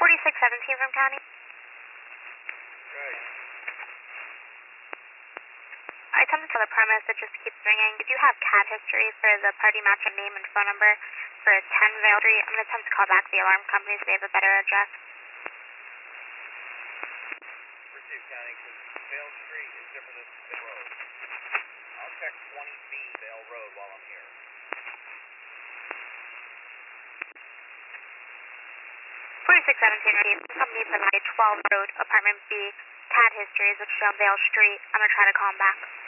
4617 from County. Right. I attempted to the premise, it just keeps ringing. Did you have CAD history for the party matcher name and phone number for 10 Vale Street? I'm going to attempt to call back the alarm company so they have a better address. Pursuit County, because Vale Street is different than Vale Road. I'll check 20B Vale Road while I'm here. 4617, the company provided 12 Road, Apartment B, CAD histories which show Vale Street. I'm going to try to call them back.